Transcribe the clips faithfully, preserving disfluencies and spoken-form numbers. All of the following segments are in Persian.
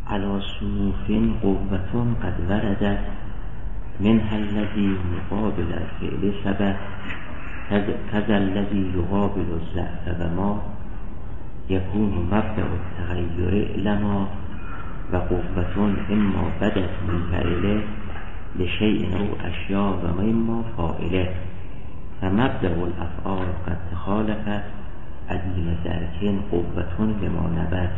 علی صنوف قوة قد وردت منها الذي مقابل الفعل ثبت كذا الذي يقابل الضعف وما يكون مبدأ التغير لما و قوة اما بدت منفعله لشيء او اشیاء و اما فاعله فمبدأ الافعال قد تخالفت عدیم درکن قوة لما نبت.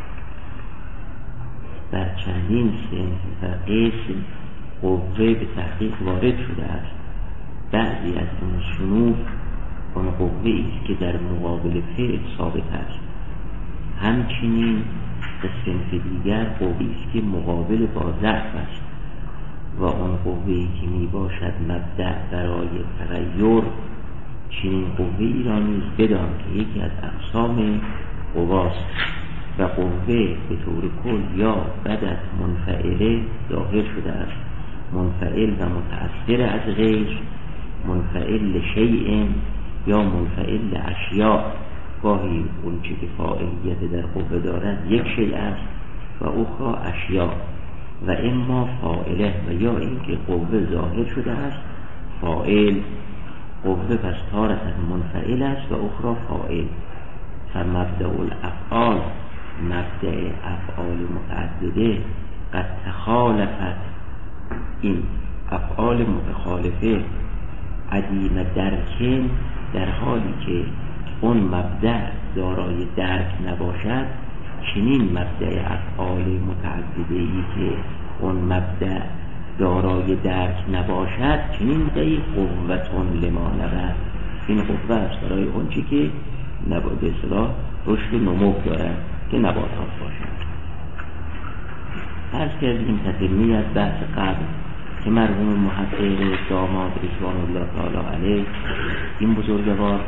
در چندین صنف و قسم قوه به تحقیق وارد شده است. بعضی از این صنوف آن قوه ایست که در مقابل فعل ثابت است. همچنین به صنف دیگر قوه ایست که مقابل با ضعف است و آن قوه‌ای که می باشد مبدأ برای تغییر. چنین قوه ای را نیز بدان که یکی از اقسام قواست و قوه به طور کل یا بدت منفعله ظاهر شده است، منفعل و متأثر از غیر، منفعل لشیء یا منفعل لاشیاء. گاهی اونچه که فاعلیت در قوه دارد یک شیء است و اخرى اشیاء و اما فاعله و یا اینکه قوه ظاهر شده است فاعل. قوه پس تارة منفعل است و اخرى فاعل. فمبدأ الافعال مبدأ افعال متعدده قد تخالفت، این افعال متخالفه عدیم درکن در حالی که اون مبدأ دارای درک نباشد، چنین مبدأ افعال متعدده ای که اون مبدأ دارای درک نباشد چنین دی قوتون لما نبت. این قوه است برای اون چی که نباید اصلاح رشد نمو دارد که نباتات باشد. فرض کردیم تتمی از بحث قبل که مرحوم محقق داماد رضوان الله تعالی علیه این بزرگوار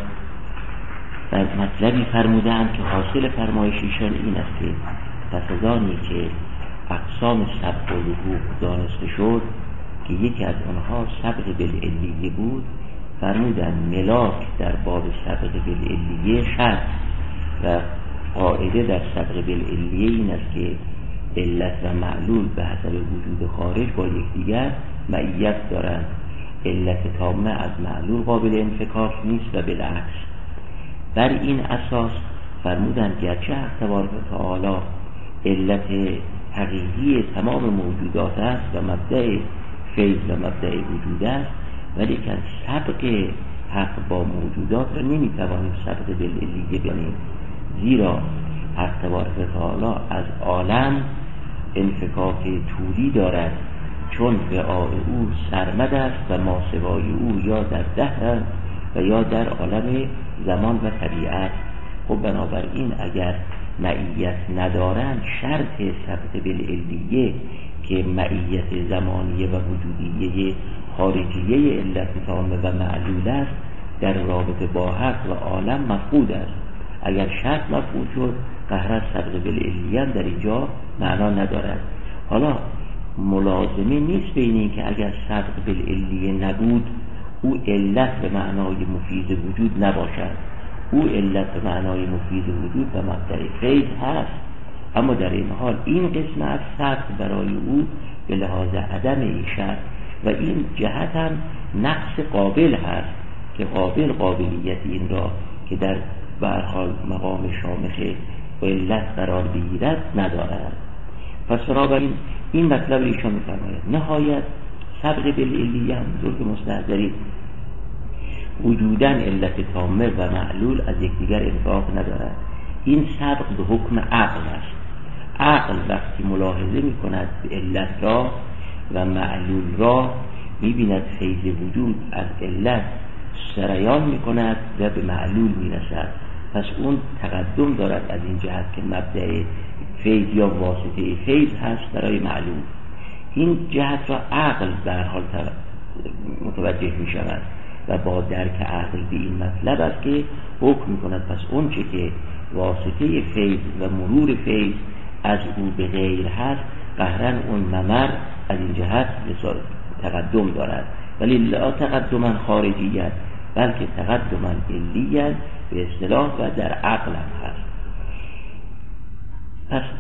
در مطلبی فرمودند که حاصل فرمایشیشان این است که پس از آنی که اقسام سبق و لحوق دانسته شد که یکی از آنها سبق بالعلیه بود، فرمودند ملاک در باب سبق بالعلیه شرط و قاعده در سبق بالعلیه این است که علت و معلول به حسب وجود خارج با یکدیگر معیت دارند. علت تامه از معلول قابل انفکاک نیست و بالعکس. بر این اساس فرمودند گرچه حق تبارک و تعالی علت حقیقی تمام موجودات است و مبدأ فیض و مبدأ وجود است، ولی که سبق حق با موجودات را نمیتوانیم سبق بالعلیه بینیم، زیرا حق تبارک و تعالی از عالم انفکاک طولی دارد، چون وعاء او سرمد است و ما سوای او یا در دهر و یا در عالم زمان و طبیعت. خب بنابراین اگر معیت ندارند شرط سبق بالعلیه که معیت زمانیه و وجودیه خارجیه علت تامه و معلول است در رابطه با حق و عالم مفقود است. اگر شرط مفقود شد قهر سبق بالعلیه در اینجا معنا ندارد. حالا ملازمه نیست بین این که اگر سبق بالعلیه نبود او علت به معنای مفید وجود نباشد، او علت به معنای مفید وجود و مبدأ فیض هست، اما در این حال این قسم از سبق برای او به لحاظ عدم این شرط و این جهت هم نقص قابل هست که قابل قابلیت این را که در برحال مقام شامخه و علت قرار بگیرد ندارد. پس بنابراین این مطلب ایشان می‌فرماید نهایت سبق بالعلیه هم بزرگ مستحضری وجودن علت تامه و معلول از یکدیگر انفاق ندارد. این سبق به حکم عقل است. عقل وقتی ملاحظه می کند به علت را و معلول را می بیند فیض وجود از علت سریان می کند و به معلول می رسد. پس اون تقدم دارد از این جهت که مبدأ فیض یا واسطه فیض هست برای معلول. این جهت را عقل در حال متوجه می شود و با درک عقل به این مطلب است که حکم می کند پس اون چه که واسطه فیض و مرور فیض از او به غیر هست قهرن اون ممر از این جهت تقدم دارد، ولی لا تقدما خارجیت بلکه تقدما علیت به اصطلاح و در عقل هم هست. پس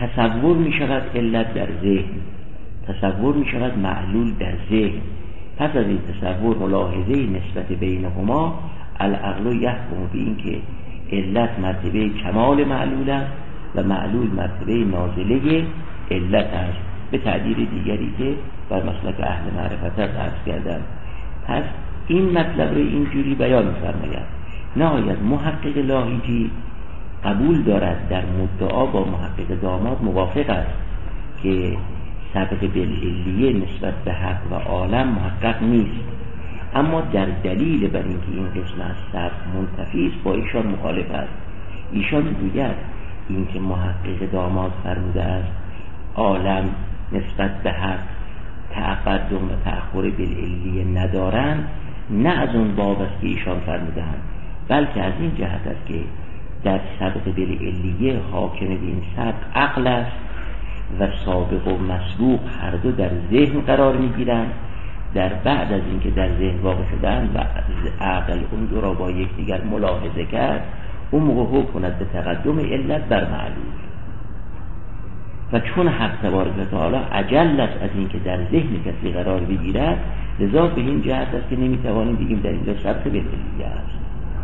تصور می شود علت در ذهن، تصور می شود معلول در ذهن. پس از این تصور ملاحظه نسبت بینهما العقل یحکم به این که علت مرتبه کمال معلول است و معلول مرتبه نازله علت است، به تعبیر دیگری که بر مسلک اهل معرفت است عرض کردم. پس این مطلب رو اینجوری بیان می‌فرماید. نهایت محقق لاهیجی قبول دارد در مدعا با محقق داماد موافق است که سبق بالعلیه نسبت به حق و عالم محقق نیست، اما در دلیل بر اینکه این قسم از سبق منتفی است با ایشان مخالف است. ایشان میگوید اینکه محقق داماد فرموده است عالم نسبت به حق تقدم و تأخر بالعلیه ندارند، نه از اون باب است که ایشان فرمودند، بلکه از این جهت است که در سبق بالعلیه حاکم به این سبق عقل است و سابق و مسبوق هر دو در ذهن قرار میگیرند. در بعد از اینکه در ذهن واقع شدند و عقل اون دو را با یکدیگر ملاحظه کرد، اون موقع حکم کند به تقدم علت بر معلول. و چون حق تبارک و تعالی اجل است از اینکه در ذهن کسی قرار بگیرد، لذا به این جهت است که نمیتوانیم بگیم در اینجا سبق بالعلیه است.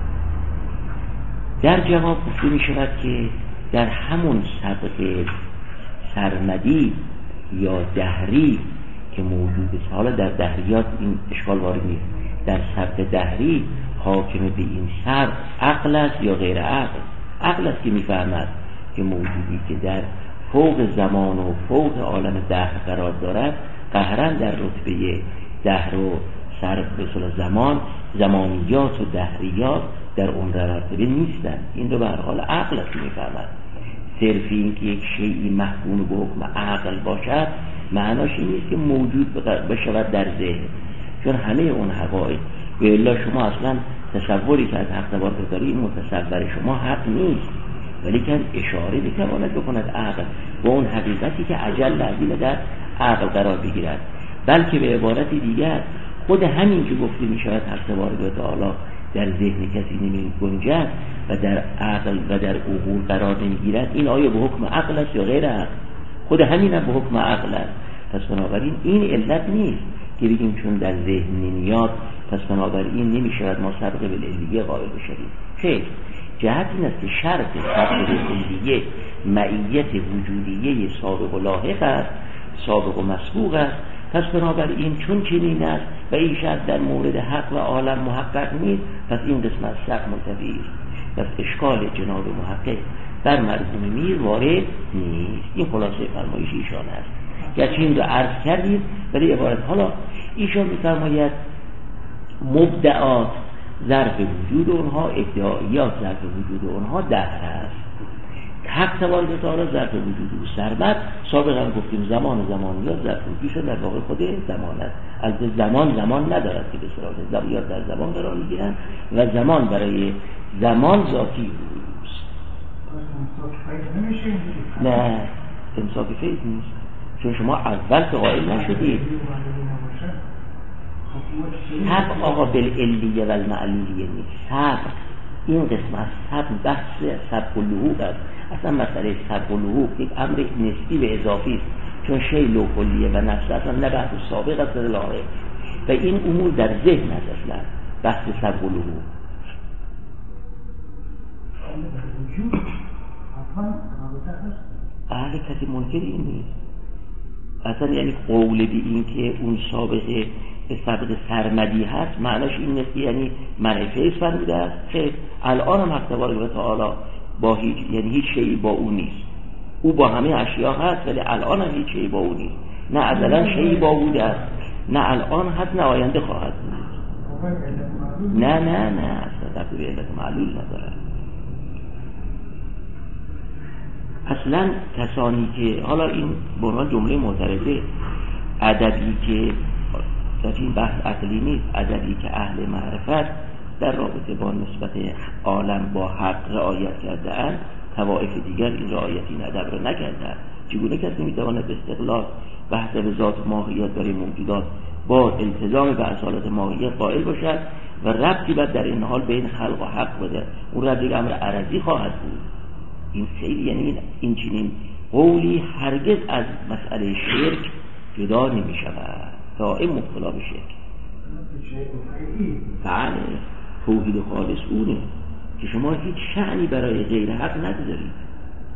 در جواب گفته می شود که در همون سبق سرمدی یا دهری که موجود است، حالا در دهریات این اشکال وارد نیست، در سبق دهری حاکم به این سبق عقل است یا غیر عقل. عقل است که میفهمد که موجودی که در فوق زمان و فوق عالم دهر قرار دارد قهرن در رتبه دهر و سر رسول زمان، زمانیات و دهریات در اون مرتبه نیستند. این رو به هر حال عقل است که میفهمد. صرف این که یک شیئی محکوم به حکم عقل باشد معناش این نیست که موجود بشود در ذهن، چون همه اون حقایق و الا شما اصلا تصوری که از حق تبارک داری این متصور شما حق نیست، ولی که اشاره بتواند بکند عقل با اون حقیقتی که اجل لازم در عقل قرار بگیرد. بلکه به عبارت دیگر خود همین که گفته می شود حق تبارک و تعالی در ذهن کسی نمی گنجد و در عقل و در عقول قرار نمی گیرد، این آیا به حکم عقل است یا غیر عقل؟ خود همین هم به حکم عقل است. پس بنابراین این علت نیست که بگیم چون در ذهن نمیاد پس بنابراین نمی شود ما سبق بالعلیه قائل بشویم. خیر، جهت این است که شرط سبق بالعلیه معیت وجودیه سابق و لاحق است، سابق و مسبوق است. پس بنابراین چون چنین است و این شرط در مورد حق و عالم محقق نیست، پس این قسم از سبق منتفی است. پس اشکال جناب محقق در مرحوم میر وارد نیست. این خلاصه فرمایش ایشان است. گرچه این رو عرض کردید ولی عبارت حالا ایشان می‌فرماید مبدعات ظرف وجود اونها، ادعایات ظرف وجود اونها دهر است. حق تبارک و تعالی ظرف وجود او سرمد، سابقا هم گفتیم زمان زمانیات ظرف وجودش در واقع خود زمان است. از زمان زمان ندارد که به صورت زمانیات در زمان قرار میگیرن و زمان برای زمان ذاتی است. نه امساک فیض نیست، چون شما اول که قائل نشدید. سبق آقا بالعلیه و المعلولیه نیست. سبق این قسم از سبق بحث سبق و لحوق است. اصلا مسئله سبق و لحوق یک امر نسبی و اضافی است، چون شی لو کلیه و نفس اصلا نه بحث سابق است لاحق و این امور در ذهن است. اصلا بحث سبق و لحوق اهل کسی منکر این نیست اصلا. یعنی قول به این که اون سابقه به سبق سرمدی هست معناش این نیست یعنی منع فیض فرموده است. خیر، الان هم حق تبارک و تعالی با هیچ یعنی هیچ شیئی با او نیست. او با همه اشیا هست ولی الان هم هیچ شیئی با او نیست. نه ازلا شیئی با بوده است، نه الان هست، نه آینده خواهد بود. نه نه نه اصلا تفسیر علت معلول نداره. اصلا کسانی که حالا این به عنوان جمله معترضه، ادبی که در این بحث عقلی نیست، ادبی که اهل معرفت در رابطه با نسبت عالم با حق رعایت کرده اند، طوائف دیگر این رعایت این ادب را نکردند. چگونه کسی میتواند به استقلال بحث به ذات ماهیت برای موجودات با التزام به اصالت ماهیت قائل باشد و ربطی بعد در این حال بین خلق و حق بده؟ اون ربط یک امر عرضی خواهد بود. این سیل یعنی این چنین قولی هرگز از مسئله شرک جدا نمی شود، دائم مبتلا به شرک. بله، توحید خالص اونه که شما هیچ شأنی برای غیر حق ندارید.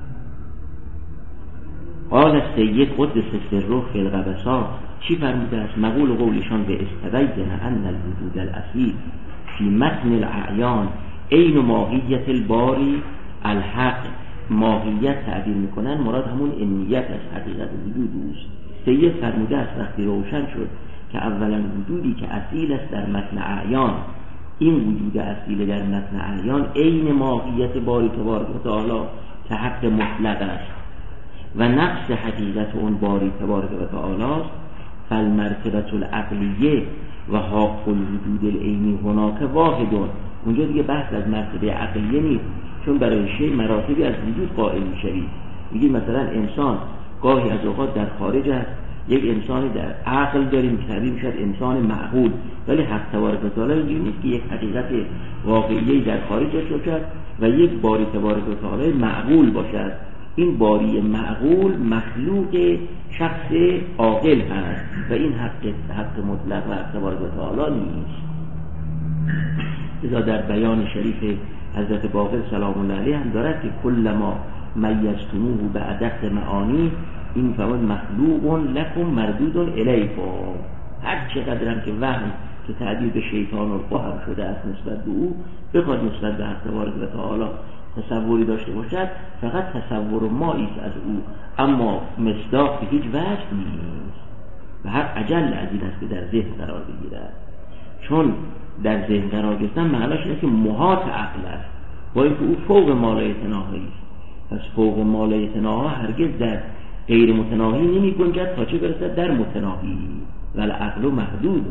قال السید قدس سره فی القبسات، چی فرموده است؟ مقول قولشان به استبین ان الوجود الاصیل فی متن الاعیان عین ماهیت الباری الحق. ماهیت تعبیر میکنن، مراد همون انیت از حقیقت وجود اوست. سید فرموده است وقتی روشن شد که اولا وجودی که اصیل است در متن اعیان، این وجود اصیل در متن اعیان عین ماهیت باری تبارک و تعالی که حق مطلق است و نفس حقیقت اون باری تبارک و تعالی است، فالمرتبه العقلیه و حق الوجود العینی هناک واحدون. اونجا دیگه بحث از مرتبه عقلیه نیست، چون برای شی مراتبی از وجود قائل میشوید. میگید مثلا انسان گاهی از اوقات در خارج است، یک انسانی در عقل داریم که تعبیر میشد انسان معقول، ولی حق تبارک و تعالی اینجوری نیست که یک حقیقت واقعی در خارج باشد و یک باری تبارک و تعالی معقول باشد. این باری معقول مخلوق شخص عاقل هست و این حق حق مطلق و حق تبارک و تعالی نیست. لذا در بیان شریف حضرت باقر سلام الله علیه هم دارد که کل ما میزتموه به ادق معانی این فواد مخلوق لکم مردود الیکم. هر چقدر هم که وهم که تعبیر به شیطان و قهر شده است نسبت به او، بخواد نسبت به حق تبارک و تعالی تصوری داشته باشد، فقط تصور مایی است از او، اما مصداق به هیچ وجه نیست و هر اجل از این است که در ذهن قرار بگیرد. چون در ذهن قرار گرفتن معناش اینه که محاط عقل است، با اینکه او فوق ما لا یتناهی است. پس فوق ما لا یتناهی هرگز در غیر متناهی نمی گنجد تا چه برسد در متناهی، ولی عقل محدود.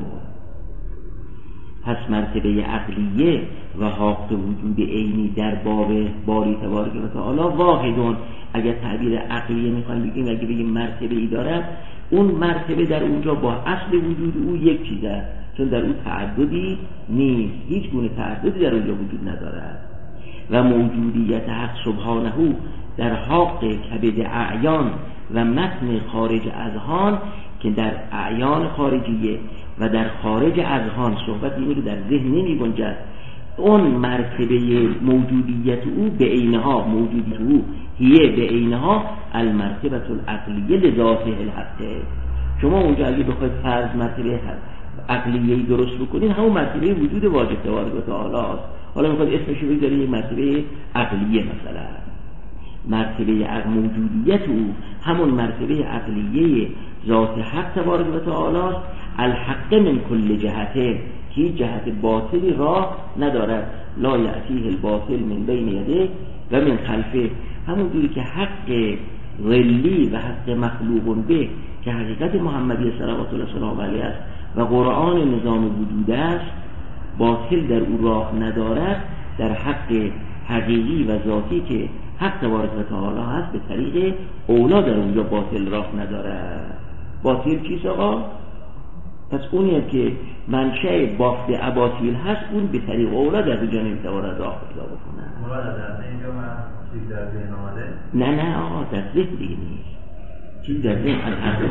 پس مرتبه عقلیه و حق وجود عینی در باب باری تبارک و تعالی واحدون. اگر تعبیر عقلیه میخوایم بگیم، اگه بگیم مرتبه ای دارد، اون مرتبه در اونجا با اصل وجود او یک چیز است، چون در اون تعددی نیست، هیچ گونه تعددی در اونجا وجود ندارد. و موجودیت حق سبحانه در حق کبد اعیان و متن خارج اذهان، که در اعیان خارجیه و در خارج اذهان صحبت اینه که در ذهن نمی گنجد. اون مرتبه موجودیت او به عینها، موجودیت او هیه به عینها المرتبه العقلیه لذاته الحق. شما اونجا اگه بخواید فرض مرتبه عقلیه درست بکنین، همون مرتبه وجود واجب تبارک و تعالی است. حالا میخواد اسمشو بذارید مرتبه عقلیه، مثلا مرتبه عقل موجودیت او همون مرتبه عقلیه ذات حق تبارک و تعالی است. الحق من کل جهته، که جهت باطلی راه ندارد. لا یأتیه الباطل من بین یده و من خلفه. همون جوری که حق غلی و حق مخلوق به که حقیقت محمدی صلوات الله سلام علیه است و قرآن نظام وجود است، باطل در او راه ندارد. در حق حقیقی و ذاتی که حق تبارک و تعالی هست، به طریق اولا در اونجا باطل راه ندارد. باطل چیست آقا؟ پس اونیه که منشأ بافت اباطیل هست، اون به طریق اولا در اونجا نمیتواند راه پیدا بکنه. مراد در اینجا من چیز در ذهن آمده؟ نه نه آقا، در ذهن دیگه نیست. چیز در ذهن از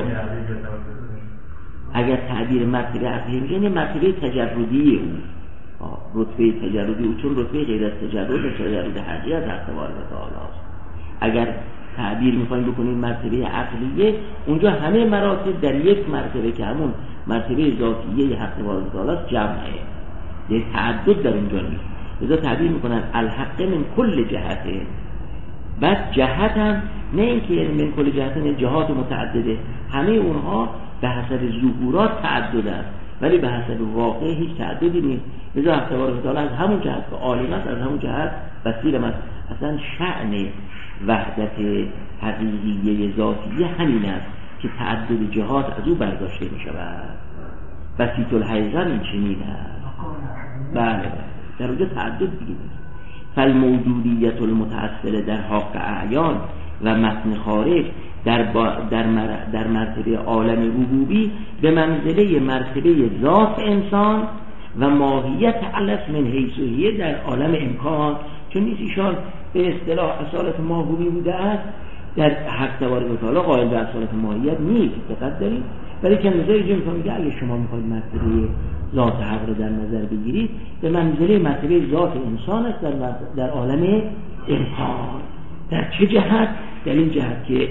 اگر تعبیر مرتبه عقلی میگن، مرتبه تجردی او، رتبه تجردی او، چون رتبه غیر از تجرد و تجرد حقیقی از حق تبارک و تعالی است. اگر تعبیر میخوایم بکنیم مرتبه عقلیه، اونجا همه مراتب در یک مرتبه که همون مرتبه ذاتیه حق تبارک و تعالی است جمعه، یک تعدد در اونجا نیست. لذا تعبیر میکنن الحق من کل جهته. بعد جهت هم نه اینکه من کل جهته جهات متعدده، همه اونها به حسب ظهورات تعدد است، ولی به حسب واقع هیچ تعددی نیست. لذا حق تبارک و تعالی از همون جهت که عالم است، از همون جهت وسیل است. اصلا شأن وحدت حقیقیه ذاتیه همین است که تعدد جهات از او برداشته می شود. بسیط الحیزم این چنین است. بله، در اونجا تعدد دیگه نیست. فالموجودیت المتأصله در حق اعیان و متن خارج در, در, مر... در مرتبه عالم ربوبی به منزله مرتبه ذات انسان و ماهیت علس من حیثیه در عالم امکان. چون نیست ایشان به اصطلاح اصالت ماهومی بوده است، در حق تبارک و تعالی قائل به اصالت ماهیت نیست. دقت دارید؟ ولی که نظر اینجا میگه اگه شما میخواید مرتبه ذات حق رو در نظر بگیرید، به منزله مرتبه ذات انسان است در, در عالم امکان. در چه جهت؟ در این جهت که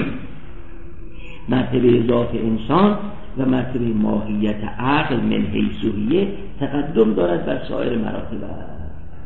مرتبه ذات انسان و مرتبه ماهیت عقل من حیثیه تقدم دارد بر سایر مراتب است.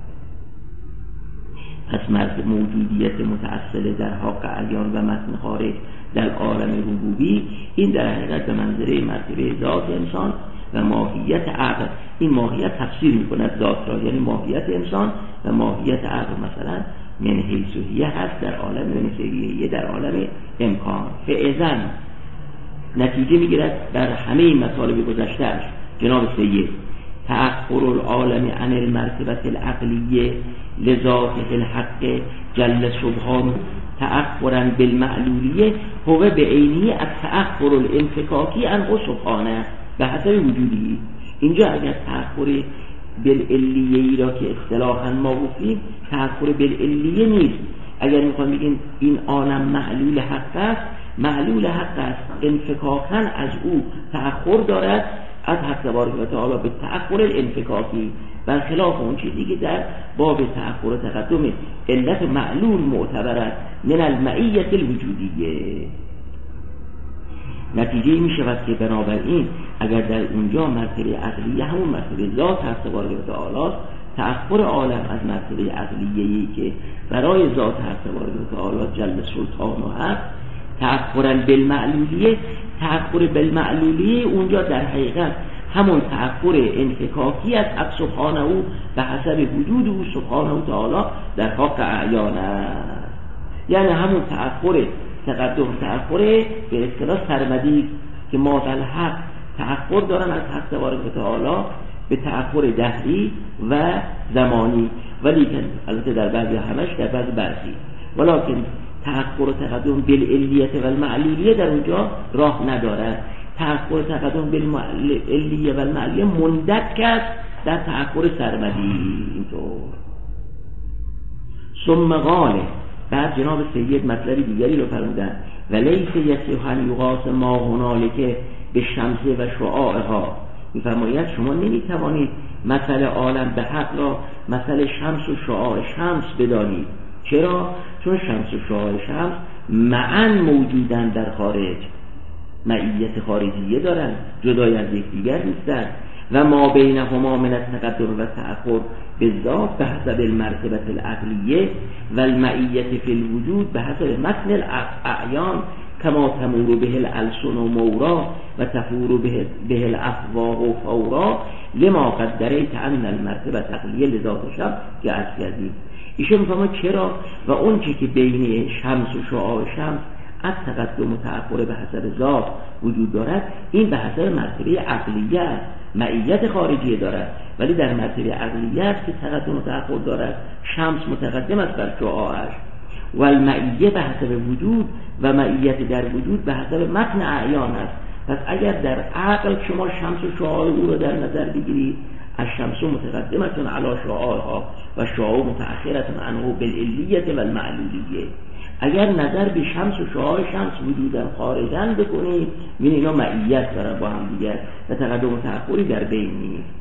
پس مرتبه موجودیت متأصل در حق اعیان و متن خارج در عالم ربوبی، این در حقیقت به منزله مرتبه ذات انسان و ماهیت عقل. این ماهیت تفسیر میکند ذات را، یعنی ماهیت انسان و ماهیت عقل مثلا من حیثیه هست در عالم من حیثیه در عالم امکان. فاذا نتیجه میگیرد در همه این مطالب گذشته‌اش جناب سید تأخر العالم عن المرتبة العقلیه لذاته الحق جل سبحانه تأخرا بالمعلولیه هو به عینی التأخر الانفکاکی عنه سبحانه به حسب وجودی. اینجا اگر تأخر بالعلیه ای را که اصطلاحاً ما گفتیم تأخر بالعلیه نیست. اگر میخوام بگیم این عالم معلول حق است، معلول حق است انفکاکاً از او تأخر دارد از حق تبارک و تعالی به تأخر الانفکاکی، برخلاف اون چیزی که در باب تأخر و تقدم علت معلول معتبرت من المعیت الوجودیه. نتیجه می شود که بنابراین اگر در اونجا مرتبه عقلیه همون مرتبه ذات هست تبارک و تعالی، تأخر عالم از مرتبه عقلیه‌ای که برای ذات هست تبارک و تعالی جل سلطانه هست تأخرا بالمعلولیه، تأخر بالمعلولیه اونجا در حقیقت همون تأخر انفکاکی است از سبحانه او به حسب وجود او سبحانه و تعالی در حق اعیان است. یعنی همون تأخر تقدم تأخر به اصطلاح سرمدی که ما در حق تأخر دارن از حق تبارک و تعالی به تأخر دهری و زمانی، ولی که البته در بعضی همش در بعضی برخی، ولیکن تأخر و تقدم بالعلیت و المعلولیه در اونجا راه ندارد. تأخر و تقدم بالعلیه و المعلولیه مندک است در تأخر سرمدی. اینطور ثم قاله بعد جناب سید مطلبی دیگری رو فرمودن و لیس یصح ان یقاس ما هنالک به شمس و شعاعها. میفرماید شما نمیتوانید مثل عالم به حق را مثل شمس و شعاع شمس بدانید. چرا؟ چون شمس و شعاع شمس معاً موجودن در خارج، معیت خارجیه دارن، جدای از یکدیگر نیستن و ما بینهما من التقدم و تأخر بالذات به حسب المرتبه العقلیه و المعیت فی الوجود به حسب متن الاعیان کما تمور به الالسن و مورا و تفور به الافواه و فورا لما قدریت ان المرتبه العقلیه لذات شمس که عرض کردیم. ایشون میفهمه چرا و اون چی که بین شمس و شعاع شمس از تقدم و تأخر به حسب ذات وجود دارد، این به حسب مرتبه عقلیه است، معیت خارجیه دارد، ولی در مرتبه عقلیه است که تقدم و تأخر دارد. شمس متقدم است بر شعاعش و المعیه به حسب وجود و معیت در وجود به حسب متن اعیان است. پس اگر در عقل شما شمس و شعاع او را در نظر بگیرید، الشمس متقدمتون علی شعاعها و شعاع متأخرتون عنه بالعلیه و المعلولیه. اگر نظر به شمس و شعاع شمس وجودن خارجن بکنید، این اینا معیت دارن با هم دیگر و تقدم و تأخری در بین نیست.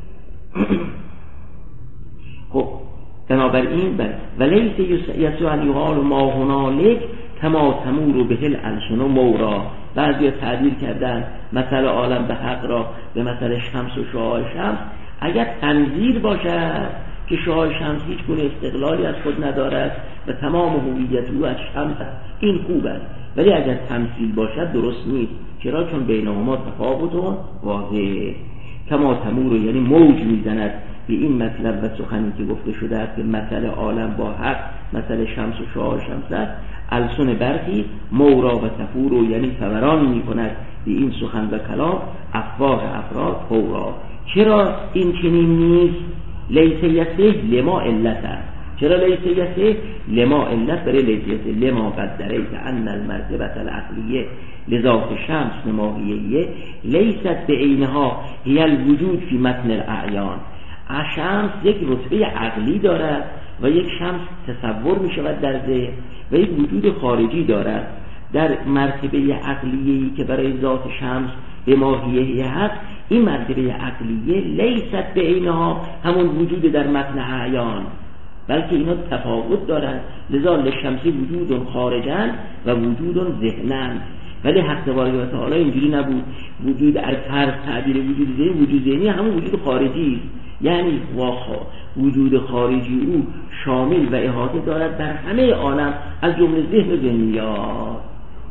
خب بنابراین بر ولیس یسوع ان یقال ما هنالک کما تمور به الالسن مورا. بعضی تعبیر کردن مثل عالم به حق را به مثل شمس و شعاع شمس. اگر تنظیر باشد که شعاع شمس هیچ گونه استقلالی از خود ندارد و تمام هویت او از شمس است، این خوب است، ولی اگر تمثیل باشد درست نیست. چرا؟ چون بینهما تفاوت واضح. کما تمور یعنی موج میزند به این مطلب و سخنی که گفته شده است که مثل عالم با حق مثل شمس و شعاع شمس است. السن برخی مورا و تفور یعنی فوران می کند به این سخن و کلام افواه افراد فورا. چرا این چنین نیست؟ لیس یصح لما علت است. چرا لیس یصح لما علت؟ برای لیس یصح لما قدریت ان المرتبه العقلیه لذات شمس ماهیه لیست بعینها هی الوجود فی متن الاعیان. شمس یک رتبه عقلی دارد و یک شمس تصور می شود در ذهن و یک وجود خارجی دارد. در مرتبه عقلیه‌ای که برای ذات شمس به ماهیه هست، این مرتبه عقلیه لیست به عینها همون وجود در متن اعیان، بلکه اینا تفاوت دارند. لذا للشمسی وجود خارجن و وجود ذهنن. ولی حق تبارک و تعالی اینجوری نبود. وجود از فرض تعبیر وجود ذهنی، وجود ذهنی همون وجود خارجی است، یعنی واقع وجود خارجی او شامل و احاطه دارد در همه عالم از جمله ذهن و ذهنیات.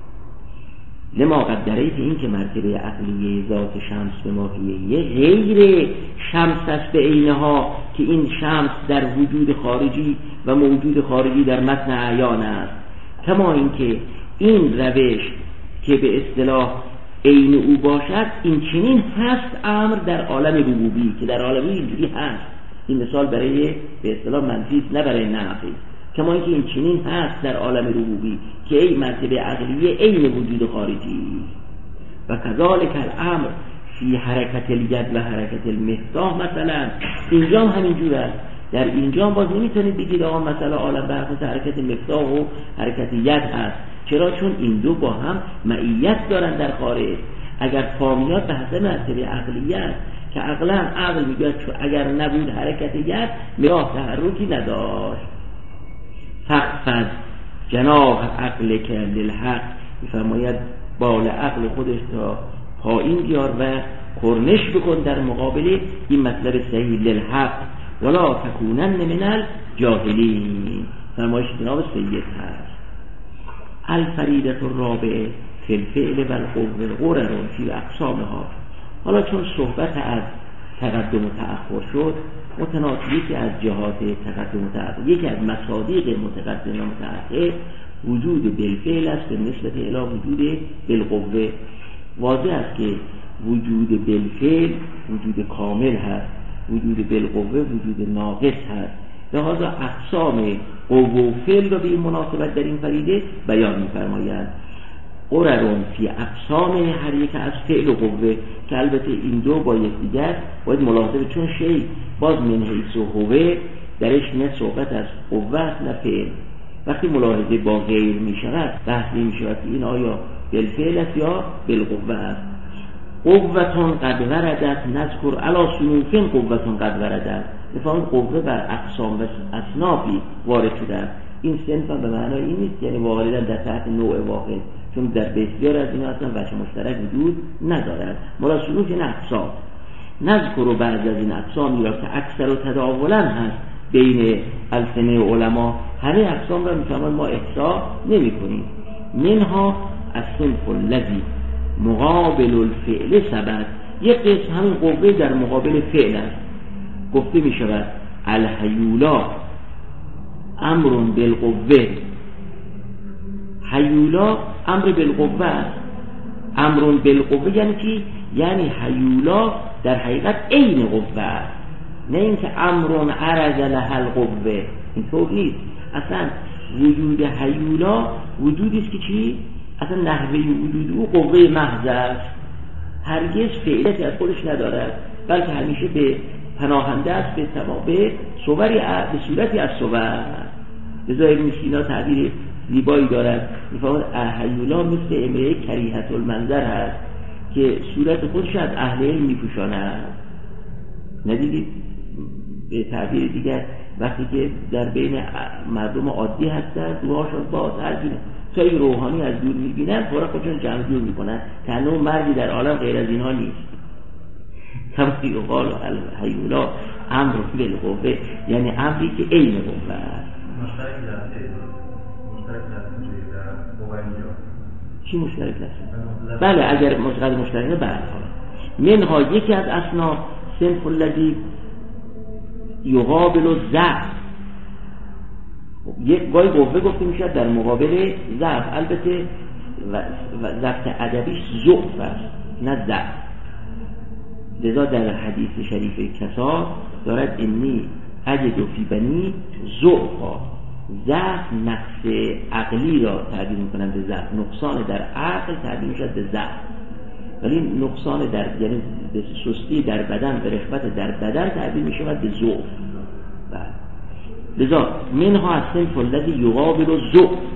لما قدریت این که مرتبه عقلیه ذات شمس به ماهیه غیر شمس است به عینها، که این شمس در وجود خارجی و موجود خارجی در متن اعیان است. کما اینکه این روش که به اصطلاح عین او باشد، این چنین هست امر در عالم ربوبی، که در عالم اینجوری هست. این مثال برای به اصطلاح منفی نه برای نفی. کما اینکه این چنین هست در عالم ربوبی که ای مرتبه عقلیه عین وجود خارجی. و کذالک الامر فی حرکت الید و حرکت المفتاح مثلا، اینجا هم همینجور است. در اینجا باز نمیتونید بگید آقا مثلا عالم برخلاف حرکت مفتاح و حرکت ید هست. چرا؟ چون این دو با هم معیت دارن در خارج. اگر فامیات به حسب مرتبه عقلیه است که عقلا عقل میگه چون اگر نبود حرکت ید میاه تحرکی نداشت. فقفز جناح عقل که للحق، میفرماید بال عقل خودش تا پایین بیار و کرنش بکن در مقابل این مطلب صحیح للحق، ولا تکونن من الجاهلین. فرمایش جناب سید هست. الفریدة الرابعه فی الفعل و القوه غرر فی اقسامها. حالا چون صحبت از تقدم و تأخر شد، متناسب یکی از جهات تقدم و تأخر، یکی از مصادیق متقدم و متأخر وجود بالفعل است به نسبت الی وجود بالقوه. واضح است که وجود بالفعل وجود کامل هست، وجود بالقوه وجود ناقص هست. لذا اقسام قوه و فعل را به این مناسبت در این فریده بیان می‌فرمایند. قررون فی اقسام هر یک از فعل و قوه، که البته این دو با یکدیگر باید ملاحظه، چون شی باز من حیث و هوه درش نه صحبت از قوه است نه فعل. وقتی ملاحظه با غیر می شود بحث می شود که این آیا بالفعل است یا بالقوه است. قوتون قد وردت نذکر علی صنوف قوتون قد وردت، مثلا قوه بر اقسام و اصنافی وارد شده. این صنف به معنای این نیست یعنی واردن در تحت نوع واحد، چون در بسیار از اینا اصلا وجه مشترک وجود ندارد. مراد صنوف این اقسام. نذکر و بعض از این اقسامی را که اکثر و تداولا هست بین السنه علما، همه اقسام را میفهمن ما احصا نمی کنیم. منها الصنف الذی مقابل الفعل ثبت، یک قسم همین قوه در مقابل فعل است. گفته می شود الحیولا امر بالقوه، حیولا امر بالقوه است. امر بالقوه یعنی چی؟ یعنی حیولا در حقیقت عین قوه است، نه اینکه امر عرض له القوه. اینطور نیست. اصلا وجود حیولا وجودی است که چی؟ اصلا نحوه وجود او قوه محض است، هرگز فعلیتی از خودش ندارد، بلکه همیشه به پناهنده است به تمام صوری به صورتی از صور. لذا ابن سینا تعبیر زیبایی دارد، می‌فرماید حیولا مثل امرئ کریهة المنظر هست که صورت خودش از اهل علم می‌پوشاند. ندیدید به تعبیر دیگر وقتی که در بین مردم عادی هستند روحاشون باز هرگونه تا این روحانی از دور می‌بینن فورا خودشون جمع جور می‌کنن. تنها مردی در عالم غیر از اینها نیست. کمی قال الحیولا امر بالقوه، یعنی امری که عین قوه است. مشترک لفظی مشترک لفظی در قوه اینجا چی مشترک لفظی؟ بله اگر مشترک مشترک بله. منها یکی از اصناف صنف الذی یقابل الضعف، یک گاهی قوه گفته میشه در مقابل ضعف، البته ضعف ادبیش ضعف است نه ضعف. لذا در حدیث شریف کسا دارد انی اجد فی بنی ضعفا، ضعف نقص عقلی را تعبیر میکنن به ضعف، نقصان در عقل تعبیر میشد به ضعف، ولی نقصان در یعنی به سستی در بدن به رغبت در بدن تعبیر میشود به ضعف. لذا منها الصنف الذی یقابل الضعف،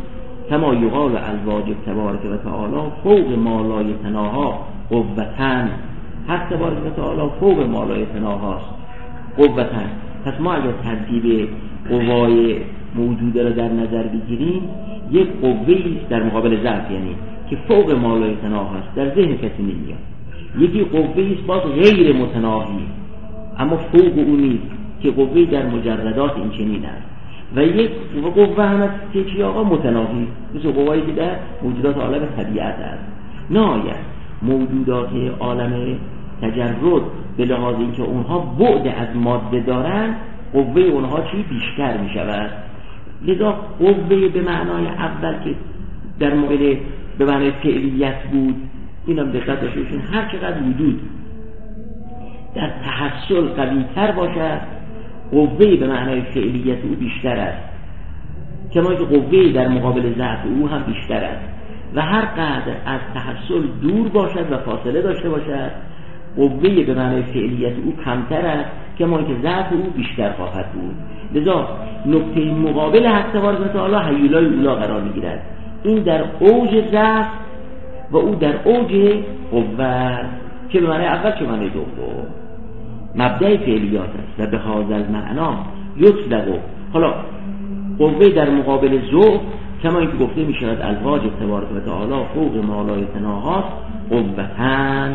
کما یقال الواجب تبارک و تعالی فوق ما لا یتناها قوتن. حق تبارک و تعالی فوق ما لا یتناهاست قوتن. پس ما اگر ترتیب قوای موجوده را در نظر بگیریم، یک قوه‌ای است در مقابل ضعف، یعنی که فوق ما لا یتناهاست، در ذهن کسی نمیاد. یکی قوه‌ای است باز غیر متناهی اما فوق او نیست، که قوه‌ای در مجردات این چنین است. و یک قوه هم است که چی آقا متناهی، مثل قوه‌ای که در موجودات عالم طبیعت است. نهایت موجودات عالم تجرد به لحاظ اینکه اونها بعد از ماده دارن، قوه اونها چی بیشتر می شود. لذا قوه به معنای اول که در مقابل به معنای فعلیت بود، این هم دقت داشته باشین، هر چقدر وجود در تحصل قوی تر باشد، قوه به معنای فعلیت او بیشتر است، کما که قوه در مقابل ضعف او هم بیشتر است. و هر قدر از تحصل دور باشد و فاصله داشته باشد، قوه به معنای فعلیت او کمتر است، کما که ضعف او بیشتر خواهد بود. لذا نقطه مقابل حق تبارک و تعالی هیولای اولا قرار میگیرد. این در اوج ضعف و او در اوج قوه، که به معنای اول چه معنای دوم مبدأ فعلیات است. و به هذا المعنا یطلق، حالا قوه در مقابل ضعف کما اینکه گفته می شود الواجب تبارک و تعالی فوق ما لا یتناهاست قوتن.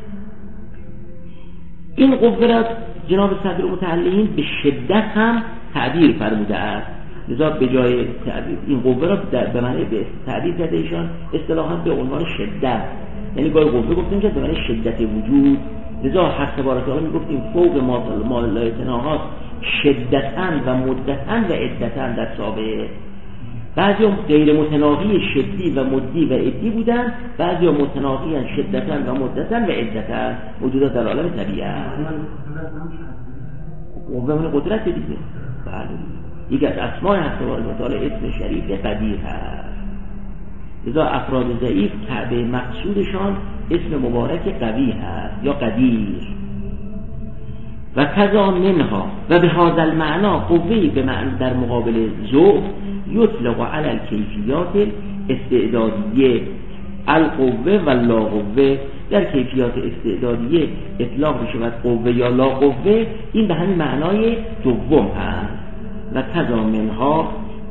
این قوه را جناب صدر متعلقین به شدت هم تعبیر فرموده است. لذا به جای تعبیر این قوه را به معنی به تعبیر کرده ایشان اصطلاحاً به عنوان شدت، یعنی گاهی قوه گفتیم که به معنی شدت وجود. لذا حق تبارک و تعالی می گفتیم فوق ما لا یتناهاست شدتاً و مدتاً و عدتاً در سابقه. بعضی هم غیر متناهی شدی و مدی و عدی بودن، بعضی هم متناهی شدتاً و مدتاً و عدتاً موجودات در عالم طبیعت. قوه من قدرت دیگه. بله، یک از اسماء حق تبارک و تعالی اسم شریف قدیر هست. لذا افراد ضعیف کعبه مقصودشان اسم مبارک قوی هست یا قدیر. و کذا منها و به هذا المعنا قوه‌ای به معنی در مقابل ضعف یطلق علی الکیفیات استعدادیه القوه و لا قوه. در کیفیات استعدادیه اطلاق می شود قوه یا لا قوه، این به همین معنای دوم هست. و کذا منها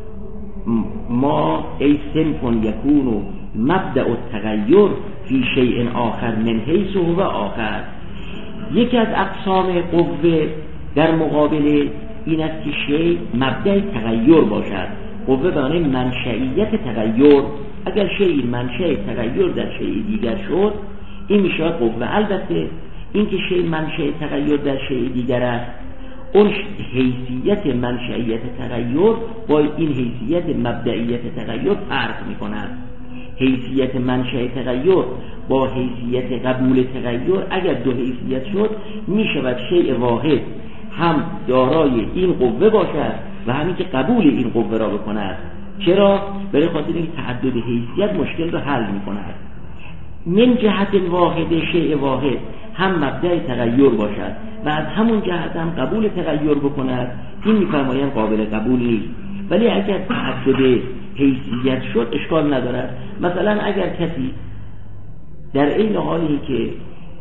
ما ای سنفون یکون مبدأ التغییر فی شیء آخر من حیث هو آخر. یکی از اقسام قوه در مقابل این است که شیء مبدأ تغییر باشد. قوه به معنی منشئیت تغییر. اگر شیء منشأ تغییر در شیء دیگر شد، این میشه قوه. البته این که شیء منشأ تغییر در شیء دیگر است، اون حیثیت منشئیت تغییر با این حیثیت مبدئیت تغییر فرق میکند. حیثیت منشأ تغییر با حیثیت قبول تغییر اگر دو حیثیت شد، میشود شیء واحد هم دارای این قوه باشد و همین که قبول این قوه را بکند. چرا؟ برای خاطر اینکه تعدد حیثیت مشکل را حل میکند. من جهت واحد شیء واحد هم مبدأ تغییر باشد و از همون جهت هم قبول تغییر بکند، این میفرمایند قابل قبول نیست. ولی اگر تعدد حیثیت شد اشکال ندارد. مثلا اگر کسی در این حالی که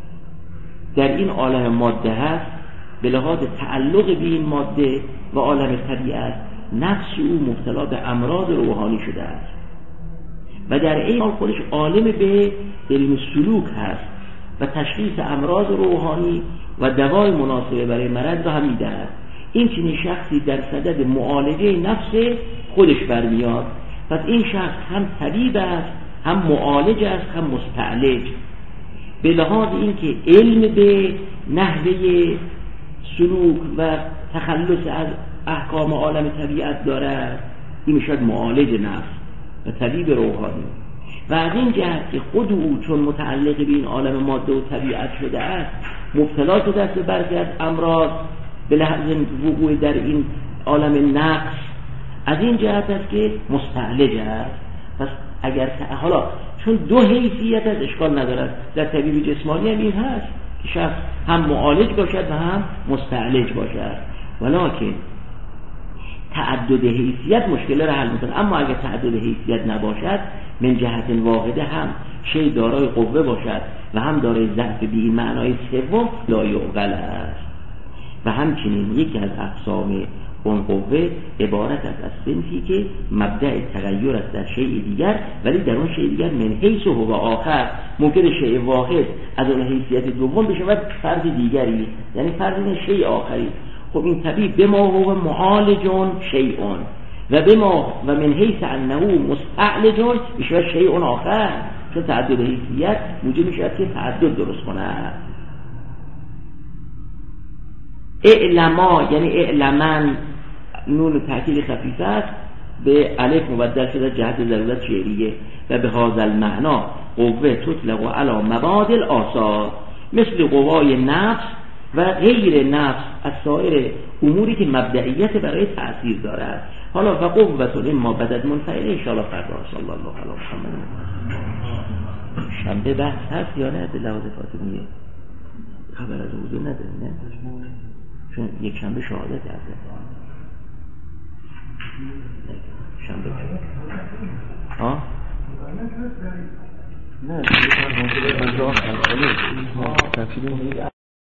در این عالم ماده هست، به لحاظ تعلق به این ماده و عالم طبیعت نفس او مبتلا به امراض روحانی شده است و در این حال خودش عالم به علم سلوک هست و تشخیص امراض روحانی و دوای مناسبه برای مرض را هم می‌دهد. این چنین شخصی در صدد معالجه نفس خودش برمیاد. پس این شخص هم طبیب است، هم معالج است، هم مستعلج. به لحاظ اینکه علم به نحوه سلوک و تخلص از احکام عالم طبیعت دارد، این میشد معالج نفس و طبیب روحانی. و از این جهت که خود او چون متعلق به این عالم ماده و طبیعت شده است، مبتلا شده است به برخی از امراض به لحاظ وقوع در این عالم نقص. از این جهت است که مستعلج است. پس اگر حالا چون دو حیثیت از اشکال ندارد، در طبیب جسمانی هم این هست که شخص هم معالج باشد و هم مستعلج باشد. ولکن تعدد حیثیت مشکل را حل میکنه. اما اگر تعدد حیثیت نباشد، من جهت واحده هم شی دارای قوه باشد و هم دارای ضعف، به این معنای سوم لا یعقل است. و همچنین یکی از اقسام اون قوه عبارت است از صنفی که مبدأ تغییر است در شیء دیگر، ولی در اون شیء دیگر من حیث هو آخر ممکن شیء واحد از اون حیثیت دوم بشود فرد دیگری، یعنی فرد شیء آخری. خب این طبیعی به ما هو معالجون شیئون و به ما و من حیث انه مستعلجون میشه شیء آخر، چون تعدد حیثیت موجب میشه که تعدد درست کنه. اعلما یعنی اعلمن نون تأکید خفیف است، به الف مبدل شده جهت ضرورت شعریه. و به هذا المعنا قوه تطلق علی مبادل آثار مثل قوای نفس و غیر نفس از سایر اموری که مبدئیت برای تأثیر دارد. حالا و قوة ما بدد منفعله ان شاء الله فردا. صلی الله علی محمد. شنبه بحث هست یا نه؟ به لحاظ فاطمیه خبر از وضو نداره نه؟ چون یک شنبه شهادت هست. شنبه ها؟ نه